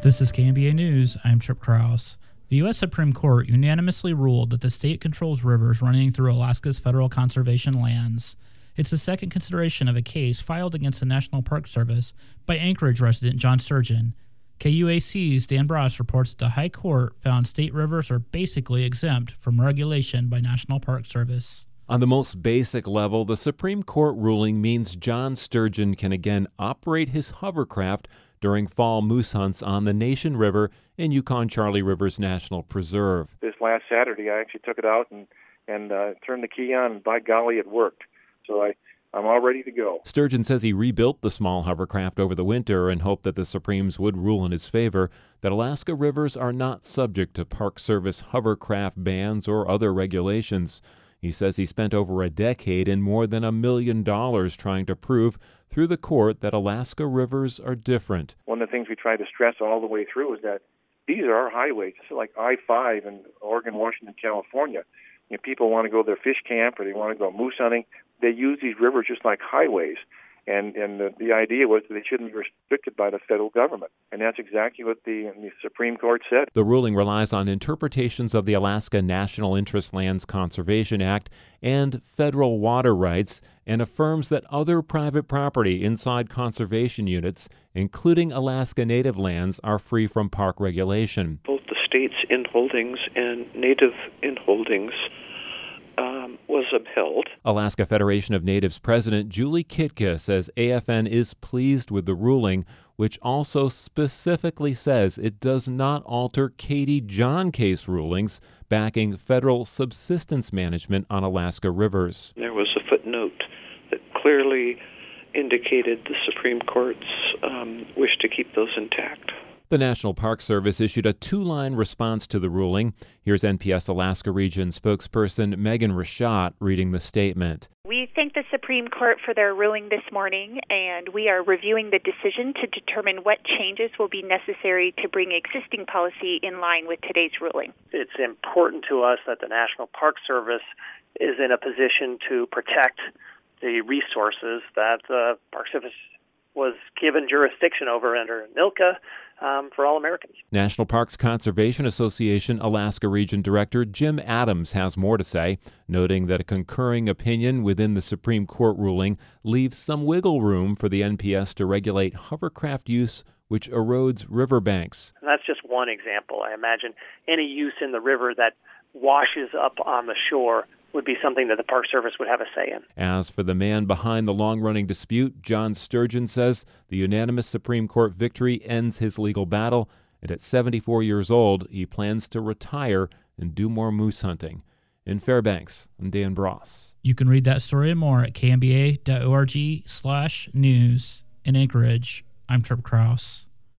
This is KNBA News. I'm Trip Krause. The U.S. Supreme Court unanimously ruled that the state controls rivers running through Alaska's federal conservation lands. It's the second consideration of a case filed against the National Park Service by Anchorage resident John Sturgeon. KUAC's Dan Bross reports that the High Court found state rivers are basically exempt from regulation by National Park Service. On the most basic level, the Supreme Court ruling means John Sturgeon can again operate his hovercraft during fall moose hunts on the Nation River in Yukon-Charlie Rivers National Preserve. This last Saturday, I actually took it out and turned the key on, and by golly, it worked. So I'm all ready to go. Sturgeon says he rebuilt the small hovercraft over the winter and hoped that the Supremes would rule in his favor that Alaska rivers are not subject to Park Service hovercraft bans or other regulations. He says he spent over a decade and more than $1 million trying to prove through the court that Alaska rivers are different. One of the things we try to stress all the way through is that these are our highways. It's like I-5 in Oregon, Washington, California. You know, people want to go to their fish camp or they want to go moose hunting. They use these rivers just like highways. And the idea was that they shouldn't be restricted by the federal government. And that's exactly what the Supreme Court said. The ruling relies on interpretations of the Alaska National Interest Lands Conservation Act and federal water rights and affirms that other private property inside conservation units, including Alaska Native lands, are free from park regulation. Both the state's inholdings and Native inholdings was upheld. Alaska Federation of Natives President Julie Kitka says AFN is pleased with the ruling, which also specifically says it does not alter Katie John case rulings backing federal subsistence management on Alaska rivers. There was a footnote that clearly indicated the Supreme Court's wish to keep those intact. The National Park Service issued a two-line response to the ruling. Here's NPS Alaska Region spokesperson Megan Rashat reading the statement. We thank the Supreme Court for their ruling this morning, and we are reviewing the decision to determine what changes will be necessary to bring existing policy in line with today's ruling. It's important to us that the National Park Service is in a position to protect the resources that the Park Service was given jurisdiction over under NILCA for all Americans. National Parks Conservation Association Alaska Region Director Jim Adams has more to say, noting that a concurring opinion within the Supreme Court ruling leaves some wiggle room for the NPS to regulate hovercraft use which erodes riverbanks. And that's just one example. I imagine any use in the river that washes up on the shore would be something that the Park Service would have a say in. As for the man behind the long-running dispute, John Sturgeon says the unanimous Supreme Court victory ends his legal battle, and at 74 years old, he plans to retire and do more moose hunting. In Fairbanks, I'm Dan Bross. You can read that story and more at knba.org/news. In Anchorage, I'm Trip Krause.